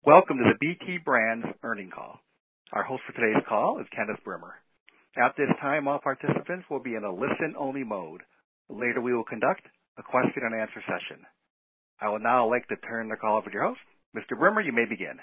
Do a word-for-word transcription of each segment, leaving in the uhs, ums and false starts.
Welcome to the B T Brands earnings call. Our host for today's call is Kenneth Brimmer. At this time, all participants will be in a listen-only mode. Later, we will conduct a question and answer session. I would now like to turn the call over to your host. Mister Brimmer, you may begin.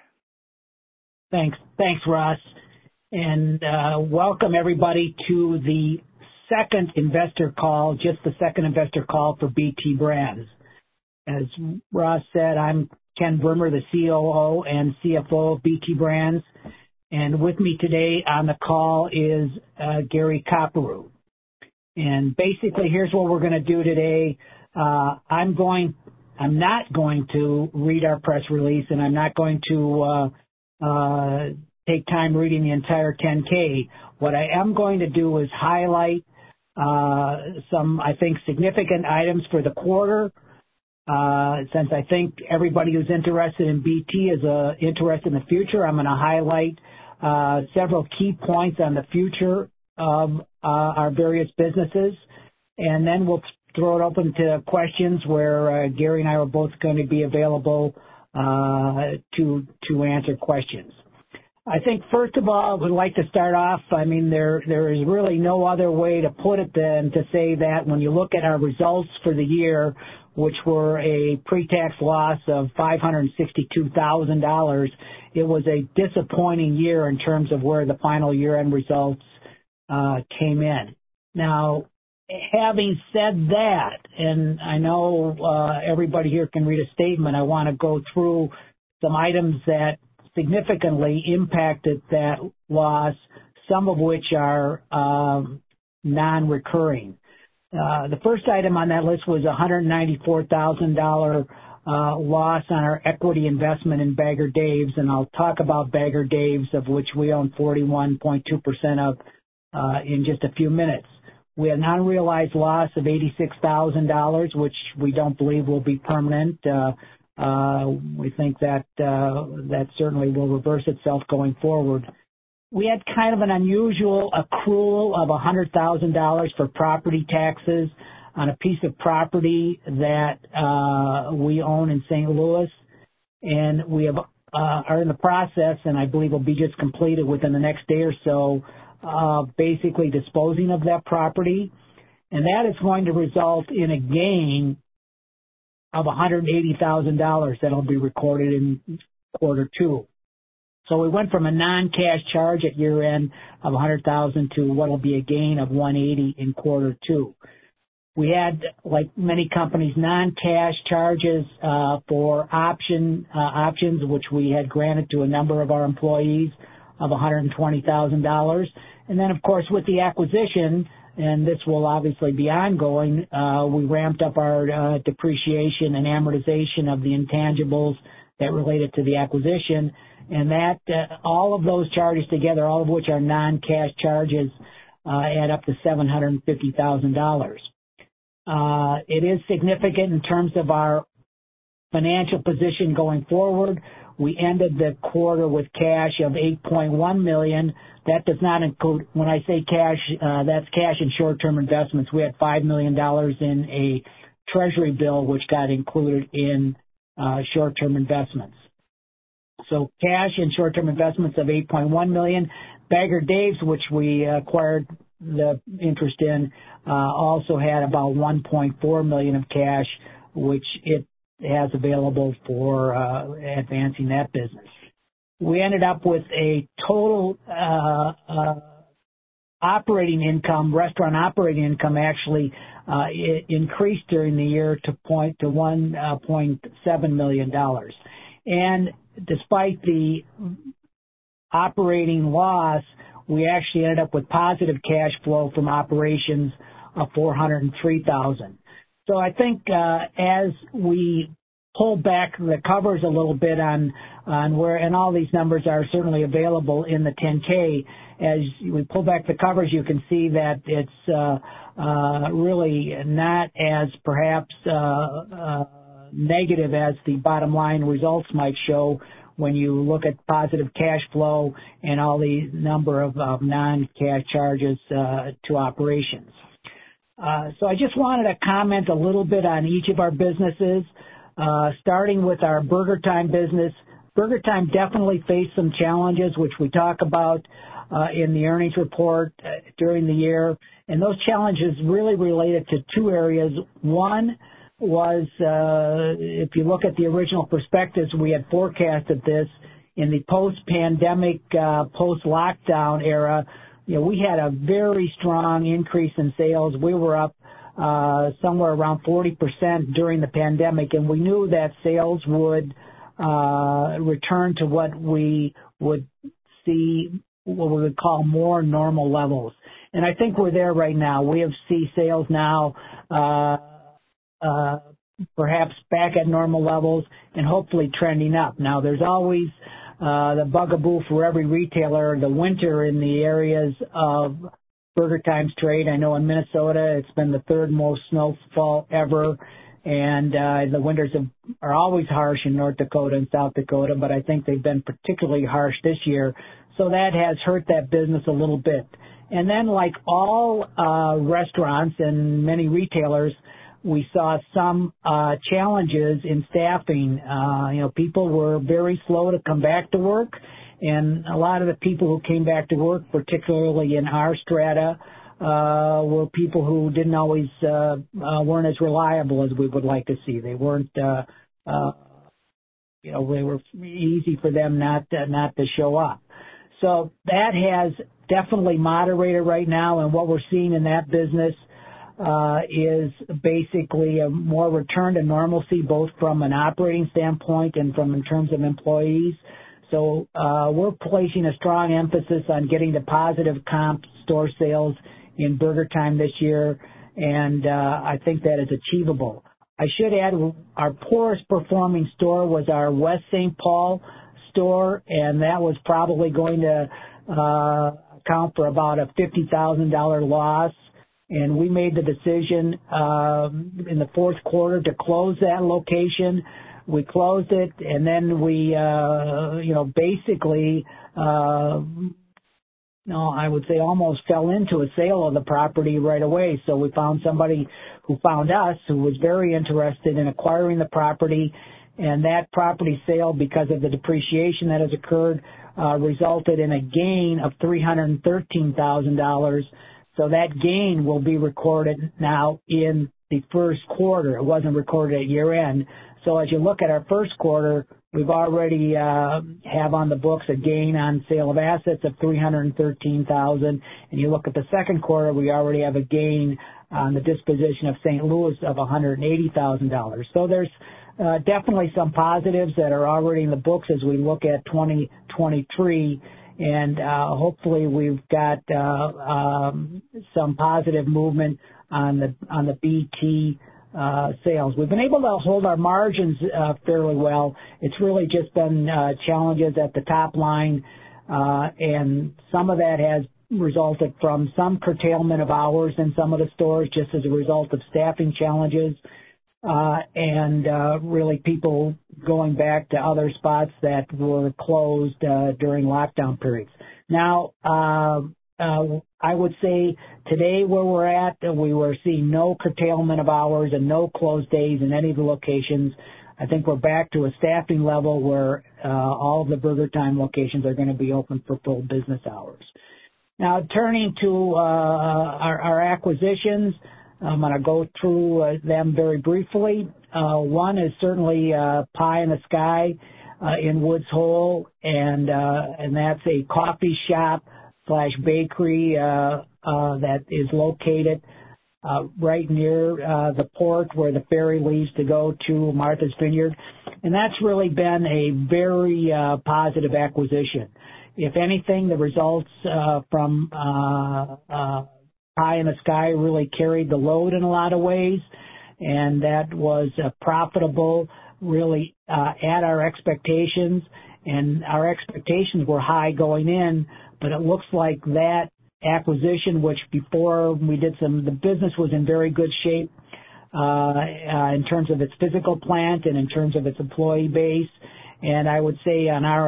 Thanks. Thanks, Ross. And uh, welcome, everybody, to the second investor call, just the second investor call for B T Brands. As Ross said, I'm Ken Brimmer, the C O O and C F O of B T Brands. And with me today on the call is uh, Gary Copperou. And basically, here's what we're going to do today. Uh, I'm going, I'm not going to read our press release, and I'm not going to uh, uh, take time reading the entire ten K. What I am going to do is highlight uh, some, I think, significant items for the quarter. Uh, since I think everybody who's interested in B T is uh, interested in the future, I'm going to highlight uh, several key points on the future of uh, our various businesses, and then we'll throw it open to questions where uh, Gary and I are both going to be available uh, to to answer questions. I think, first of all, we'd like to start off, I mean, there there is really no other way to put it than to say that when you look at our results for the year, which were a pre-tax loss of five hundred sixty-two thousand dollars, it was a disappointing year in terms of where the final year-end results uh, came in. Now, having said that, and I know uh, everybody here can read a statement, I want to go through some items that significantly impacted that loss, some of which are um, non-recurring. Uh, the first item on that list was a one hundred ninety-four thousand dollars uh, loss on our equity investment in Bagger Dave's, and I'll talk about Bagger Dave's, of which we own forty-one point two percent of, uh, in just a few minutes. We had an unrealized loss of eighty-six thousand dollars, which we don't believe will be permanent. Uh, uh, we think that uh, that certainly will reverse itself going forward. We had kind of an unusual accrual of one hundred thousand dollars for property taxes on a piece of property that uh, we own in Saint Louis, and we have uh, are in the process, and I believe will be just completed within the next day or so, uh, basically disposing of that property, and that is going to result in a gain of one hundred eighty thousand dollars that will be recorded in quarter two. So we went from a non-cash charge at year-end of one hundred thousand dollars to what will be a gain of one hundred eighty thousand dollars in quarter two. We had, like many companies, non-cash charges uh, for option uh, options, which we had granted to a number of our employees of one hundred twenty thousand dollars. And then, of course, with the acquisition, and this will obviously be ongoing, uh, we ramped up our uh, depreciation and amortization of the intangibles that related to the acquisition. And that, uh, all of those charges together, all of which are non-cash charges, uh, add up to seven hundred fifty thousand dollars. Uh, it is significant in terms of our financial position going forward. We ended the quarter with cash of eight point one million dollars. That does not include, when I say cash, uh, that's cash and short-term investments. We had five million dollars in a treasury bill, which got included in uh, short-term investments. So cash and short-term investments of eight point one million dollars. Bagger Dave's, which we acquired the interest in, uh, also had about one point four million dollars of cash, which it has available for uh, advancing that business. We ended up with a total uh, uh, operating income, restaurant operating income actually uh, it increased during the year to point to one point seven million dollars. And despite the operating loss, we actually ended up with positive cash flow from operations of four hundred three thousand dollars. So I think uh, as we pull back the covers a little bit on on where, and all these numbers are certainly available in the ten K, as we pull back the covers, you can see that it's uh, uh, really not as perhaps uh, uh, negative as the bottom line results might show when you look at positive cash flow and all the number of uh, non-cash charges uh, to operations. Uh, so I just wanted to comment a little bit on each of our businesses, uh, starting with our Burger Time business. Burger Time definitely faced some challenges, which we talk about uh, in the earnings report uh, during the year. And those challenges really related to two areas. One was, uh, if you look at the original prospectus, we had forecasted this in the post-pandemic, uh, post-lockdown era. You know, we had a very strong increase in sales. We were up uh, somewhere around forty percent during the pandemic, and we knew that sales would uh, return to what we would see, what we would call more normal levels. And I think we're there right now. We have see sales now uh, uh, perhaps back at normal levels and hopefully trending up. Now, there's always uh, the bugaboo for every retailer, the winter in the areas of Burger Time's trade. I know in Minnesota it's been the third most snowfall ever, and uh, the winters have, are always harsh in North Dakota and South Dakota, but I think they've been particularly harsh this year. So that has hurt that business a little bit. And then, like all uh, restaurants and many retailers, we saw some uh, challenges in staffing. Uh, you know, people were very slow to come back to work, and a lot of the people who came back to work, particularly in our strata, uh, were people who didn't always uh, uh, weren't as reliable as we would like to see. They weren't, uh, uh, you know, they were easy for them not to, not to show up. So that has definitely moderated right now, and what we're seeing in that business uh, is basically a more return to normalcy, both from an operating standpoint and from in terms of employees. So uh, we're placing a strong emphasis on getting to positive comp store sales in Burger Time this year, and uh, I think that is achievable. I should add our poorest performing store was our West Saint Paul store, and that was probably going to uh, account for about a fifty thousand dollars loss. And we made the decision um, in the fourth quarter to close that location. We closed it, and then we, uh, you know, basically, uh, no, I would say almost fell into a sale of the property right away. So we found somebody who found us who was very interested in acquiring the property, and that property sale, because of the depreciation that has occurred, uh, resulted in a gain of three hundred thirteen thousand dollars. So that gain will be recorded now in the first quarter. It wasn't recorded at year end. So as you look at our first quarter, we've already uh, have on the books a gain on sale of assets of three hundred thirteen thousand dollars. And you look at the second quarter, we already have a gain on the disposition of Saint Louis of one hundred eighty thousand dollars. So there's uh, definitely some positives that are already in the books as we look at twenty twenty-three. And uh, hopefully we've got uh, um, some positive movement on the on the B T uh, sales. We've been able to hold our margins uh, fairly well. It's really just been uh, challenges at the top line, uh, and some of that has resulted from some curtailment of hours in some of the stores just as a result of staffing challenges. Uh, and uh, really people going back to other spots that were closed uh, during lockdown periods. Now, uh, uh, I would say today where we're at, we were seeing no curtailment of hours and no closed days in any of the locations. I think we're back to a staffing level where uh, all of the Burger Time locations are going to be open for full business hours. Now, turning to uh, our, our acquisitions, I'm going to go through uh, them very briefly. Uh, one is certainly uh, Pie in the Sky uh, in Woods Hole, and uh, and that's a coffee shop slash bakery uh, uh, that is located uh, right near uh, the port where the ferry leaves to go to Martha's Vineyard, and that's really been a very uh, positive acquisition. If anything, the results uh, from uh, uh, Pie in the Sky really carried the load in a lot of ways, and that was uh, profitable, really uh, at our expectations, and our expectations were high going in, but it looks like that acquisition, which before we did some, the business was in very good shape uh, uh, in terms of its physical plant and in terms of its employee base, and I would say on our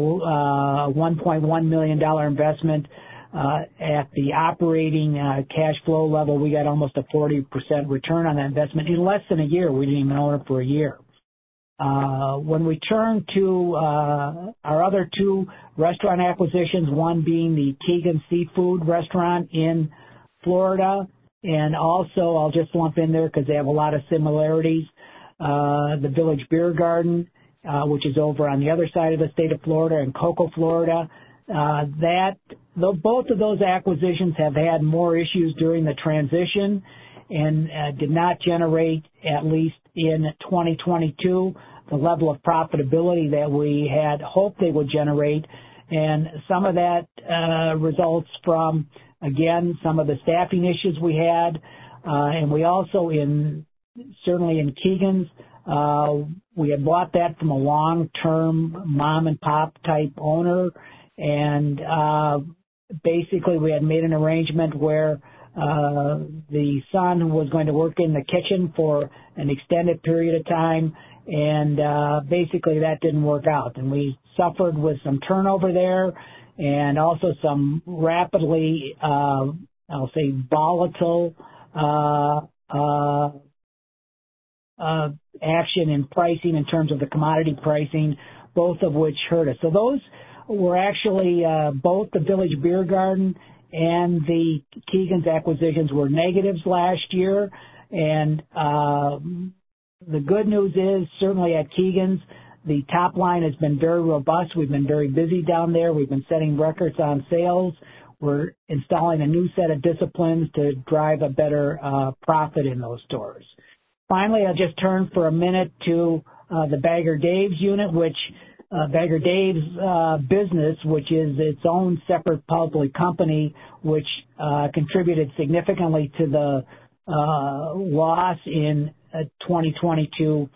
uh, one point one million dollars investment, Uh, at the operating uh, cash flow level, we got almost a forty percent return on that investment in less than a year. We didn't even own it for a year. Uh, when we turn to uh, our other two restaurant acquisitions, one being the Keegan Seafood restaurant in Florida, and also I'll just lump in there because they have a lot of similarities, uh, the Village Beer Garden, uh, which is over on the other side of the state of Florida in Cocoa, Florida. Uh, that though both of those acquisitions have had more issues during the transition and uh, did not generate, at least in twenty twenty-two, the level of profitability that we had hoped they would generate. And some of that uh, results from, again, some of the staffing issues we had. Uh, and we also, in certainly in Keegan's, uh, we had bought that from a long-term mom-and-pop type owner. And uh, basically we had made an arrangement where uh, the son was going to work in the kitchen for an extended period of time, and uh, basically that didn't work out. And we suffered with some turnover there and also some rapidly, uh, I'll say, volatile uh, uh, uh, action in pricing in terms of the commodity pricing, both of which hurt us. So those were actually uh, both the Village Beer Garden and the Keegan's acquisitions were negatives last year. And uh, the good news is, certainly at Keegan's, the top line has been very robust. We've been very busy down there. We've been setting records on sales. We're installing a new set of disciplines to drive a better uh, profit in those stores. Finally, I'll just turn for a minute to uh, the Bagger Dave's unit, which Uh, Bagger Dave's uh, business, which is its own separate public company, which uh, contributed significantly to the uh, loss in uh, twenty twenty-two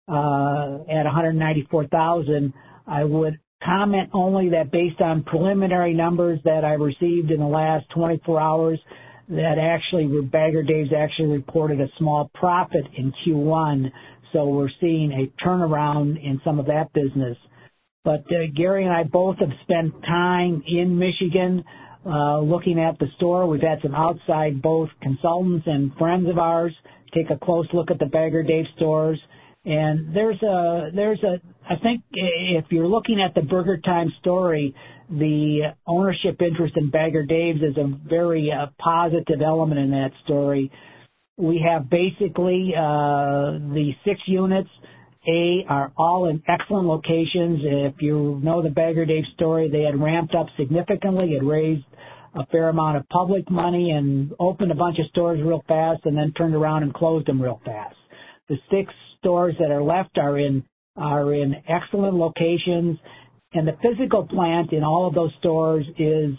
uh, at one hundred ninety-four thousand dollars. I would comment only that based on preliminary numbers that I received in the last twenty-four hours, that actually Bagger Dave's actually reported a small profit in Q one, so we're seeing a turnaround in some of that business. But uh, Gary and I both have spent time in Michigan uh, looking at the store. We've had some outside both consultants and friends of ours take a close look at the Bagger Dave stores. And there's a, there's a, I think if you're looking at the Burger Time story, the ownership interest in Bagger Dave's is a very uh, positive element in that story. We have basically uh, the six units. A, are all in excellent locations. If you know the Bagger Dave story, they had ramped up significantly, had raised a fair amount of public money and opened a bunch of stores real fast and then turned around and closed them real fast. The six stores that are left are in are in excellent locations, and the physical plant in all of those stores is,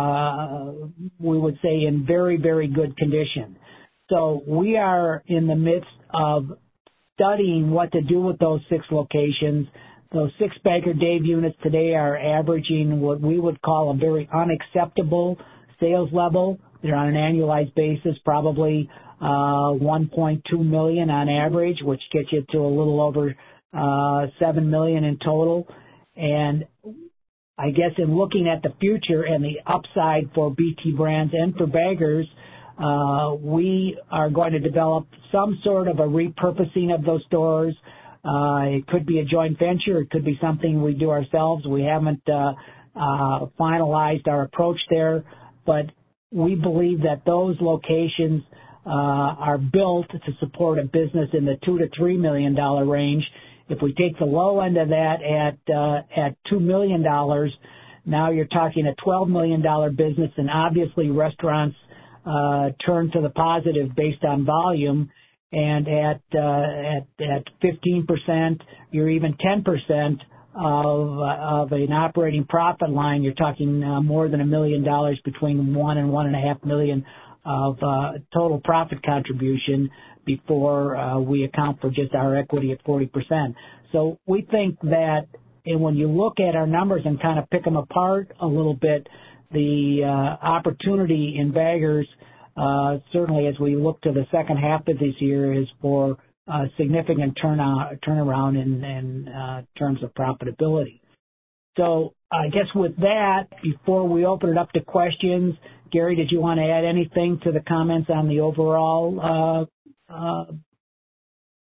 uh, we would say, in very, very good condition. So we are in the midst of studying what to do with those six locations. Those six Bagger Dave units today are averaging what we would call a very unacceptable sales level. They're on an annualized basis, probably uh, one point two million dollars on average, which gets you to a little over uh, seven million dollars in total. And I guess in looking at the future and the upside for B T Brands and for Baggers, Uh, we are going to develop some sort of a repurposing of those stores. Uh, it could be a joint venture. It could be something we do ourselves. We haven't uh, uh, finalized our approach there, but we believe that those locations uh, are built to support a business in the two to three million dollar range. If we take the low end of that at uh, at two million dollars, now you're talking a twelve million dollar business, and obviously restaurants Uh, turn to the positive based on volume, and at uh, at at fifteen percent, you're even ten percent of uh, of an operating profit line. You're talking uh, more than a million dollars, between one and one and a half million of uh, total profit contribution before uh, we account for just our equity at forty percent. So we think that, and when you look at our numbers and kind of pick them apart a little bit, the uh, opportunity in Baggers, uh, certainly as we look to the second half of this year, is for a significant turn out, turnaround in, in uh, terms of profitability. So I guess with that, before we open it up to questions, Gary, did you want to add anything to the comments on the overall uh, uh,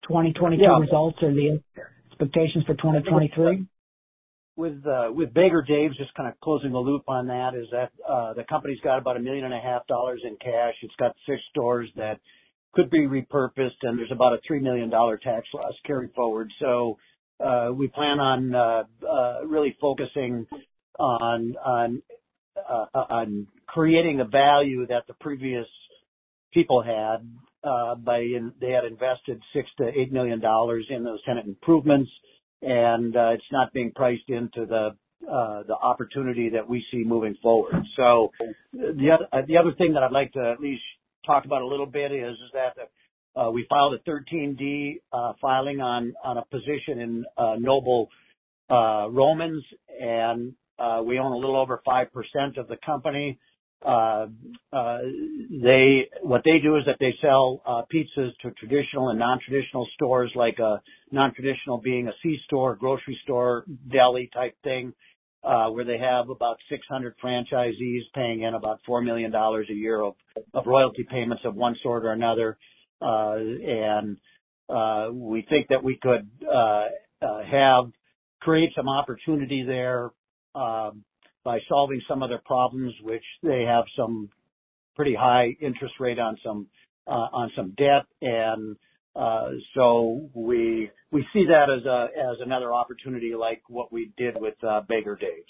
twenty twenty-two Yeah. results or the expectations for twenty twenty-three? With uh, with Baker Dave's, just kind of closing the loop on that, is that uh, the company's got about a million and a half dollars in cash. It's got six stores that could be repurposed, and there's about a three million dollars tax loss carry forward. So uh, we plan on uh, uh, really focusing on on uh, on creating the value that the previous people had uh, by in, they had invested six to eight million dollars in those tenant improvements. And uh, it's not being priced into the uh, the opportunity that we see moving forward. So the other uh, the other thing that I'd like to at least talk about a little bit is is that uh, we filed a thirteen D uh, filing on on a position in uh, Noble uh, Romans, and uh, we own a little over five percent of the company. Uh, uh, they, what they do is that they sell, uh, pizzas to traditional and non-traditional stores, like a non-traditional being a C-store, grocery store, deli type thing, uh, where they have about six hundred franchisees paying in about four million dollars a year of, of royalty payments of one sort or another. Uh, and, uh, we think that we could, uh, uh, have, create some opportunity there, um, by solving some of their problems, which they have some pretty high interest rate on some uh, on some debt, and uh, so we we see that as a as another opportunity, like what we did with uh, Baker Dave's.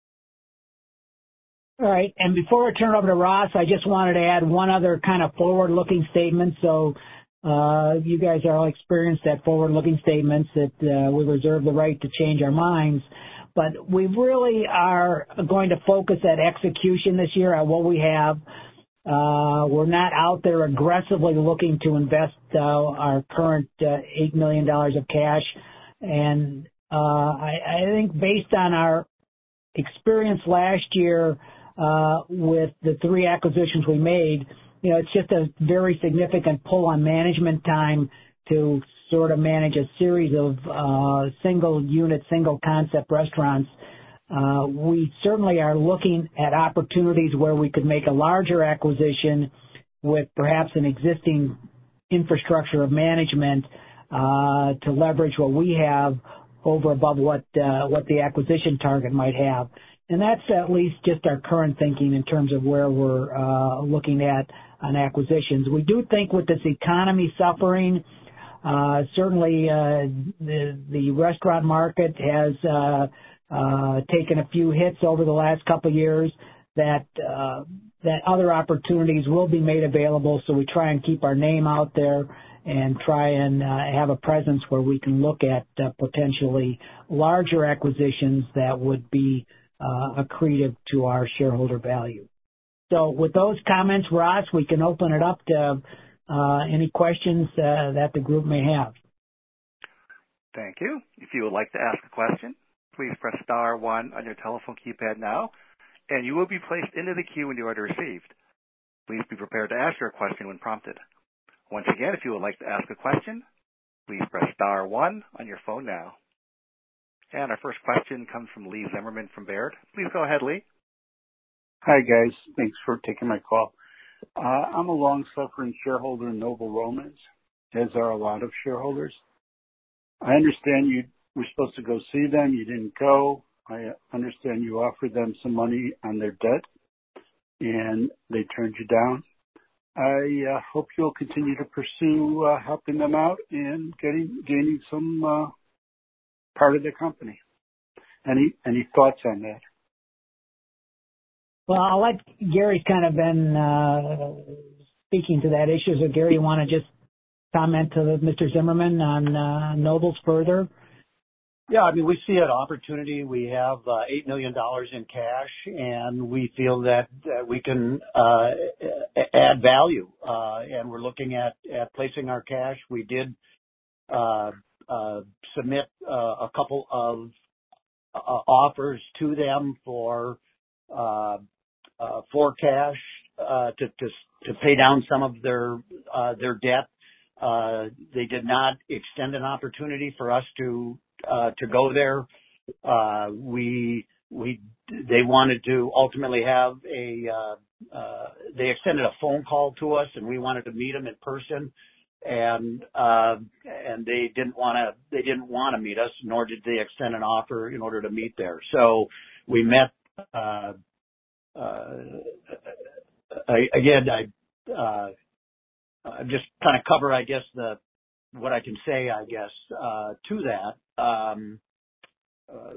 All right, and before I turn it over to Ross, I just wanted to add one other kind of forward-looking statement. So uh, you guys are all experienced at forward-looking statements that uh, we reserve the right to change our minds. But we really are going to focus at execution this year on what we have. Uh, we're not out there aggressively looking to invest uh, our current uh, eight million dollars of cash. And uh, I, I think based on our experience last year uh, with the three acquisitions we made, you know, it's just a very significant pull on management time to sort of manage a series of uh, single unit, single concept restaurants. Uh, we certainly are looking at opportunities where we could make a larger acquisition with perhaps an existing infrastructure of management uh, to leverage what we have over above what uh, what the acquisition target might have. And that's at least just our current thinking in terms of where we're uh, looking at on acquisitions. We do think with this economy suffering, Uh, certainly, uh, the, the restaurant market has, uh, uh, taken a few hits over the last couple of years, that, uh, that other opportunities will be made available. So we try and keep our name out there and try and, uh, have a presence where we can look at, uh, potentially larger acquisitions that would be, uh, accretive to our shareholder value. So with those comments, Ross, we can open it up to Uh, any questions uh, that the group may have. Thank you. If you would like to ask a question, please press star one on your telephone keypad now, and you will be placed into the queue when you are received. Please be prepared to ask your question when prompted. Once again, if you would like to ask a question, please press star one on your phone now. And our first question comes from Lee Zimmerman from Baird. Please go ahead, Lee. Hi, guys. Thanks for taking my call. Uh, I'm a long-suffering shareholder in Noble Romans, as are a lot of shareholders. I understand you were supposed to go see them. You didn't go. I understand you offered them some money on their debt, and they turned you down. I uh, hope you'll continue to pursue uh, helping them out and getting gaining some uh, part of their company. Any any thoughts on that? Well, I'll let Gary's kind of been uh, speaking to that issue. So, Gary, you want to just comment to Mister Zimmerman on uh, Nobles further? Yeah, I mean, we see an opportunity. We have uh, eight million dollars in cash, and we feel that uh, we can uh, add value. Uh, and we're looking at, at placing our cash. We did uh, uh, submit uh, a couple of uh, offers to them for uh, Uh, for cash uh, to, to to pay down some of their uh, their debt. Uh, they did not extend an opportunity for us to uh, to go there. Uh, we we they wanted to ultimately have a uh, uh, they extended a phone call to us, and we wanted to meet them in person. and uh, and they didn't want to they didn't want to meet us, nor did they extend an offer in order to meet there. So we met. Uh, uh, I, again, I uh, I just kind of cover, I guess, the what I can say, I guess, uh, to that. Um, uh,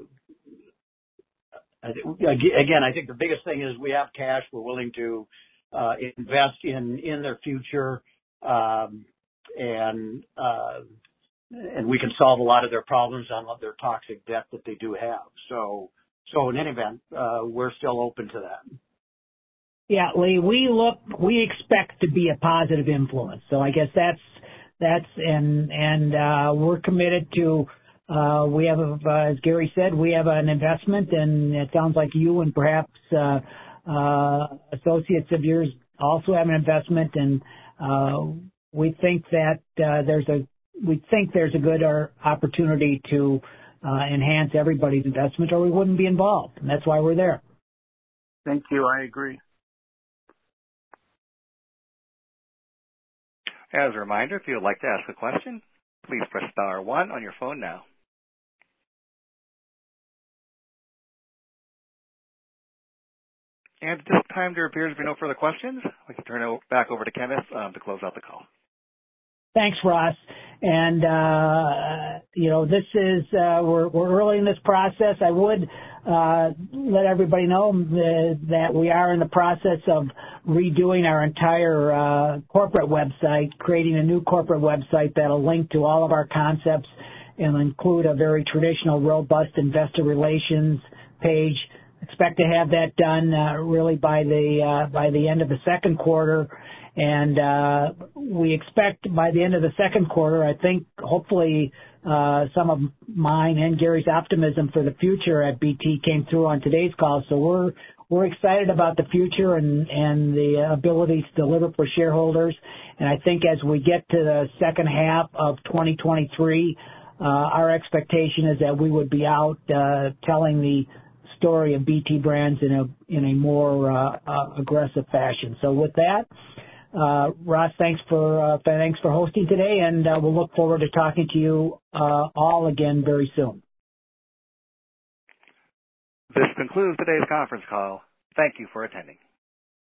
I th- again, I think the biggest thing is we have cash. We're willing to uh, invest in in their future, um, and uh, and we can solve a lot of their problems on their toxic debt that they do have. So, so in any event, uh, we're still open to that. Yeah, Lee, we look, we expect to be a positive influence. So I guess that's, that's, and, and, uh, we're committed to, uh, we have, a, uh, as Gary said, we have an investment, and it sounds like you and perhaps, uh, uh, associates of yours also have an investment, and, uh, we think that, uh, there's a, we think there's a good uh, opportunity to, uh, enhance everybody's investment, or we wouldn't be involved. And that's why we're there. Thank you. I agree. As a reminder, if you would like to ask a question, please press star one on your phone now. And at this time, there appears to be no further questions. We can turn it back over to Kenneth um, to close out the call. Thanks, Ross. And, uh, you know, this is, uh, we're, we're early in this process. I would, uh, let everybody know that, that we are in the process of redoing our entire, uh, corporate website, creating a new corporate website that'll link to all of our concepts and include a very traditional, robust investor relations page. Expect to have that done, uh, really by the, uh, by the end of the second quarter. And uh, we expect by the end of the second quarter, I think, hopefully, uh, some of mine and Gary's optimism for the future at B T came through on today's call. So we're we're excited about the future and, and the ability to deliver for shareholders. And I think as we get to the second half of twenty twenty-three, uh, our expectation is that we would be out uh, telling the story of B T Brands in a in a more uh, uh, aggressive fashion. So with that. Uh, Ross, thanks for uh, thanks for hosting today, and uh, we'll look forward to talking to you uh, all again very soon. This concludes today's conference call. Thank you for attending.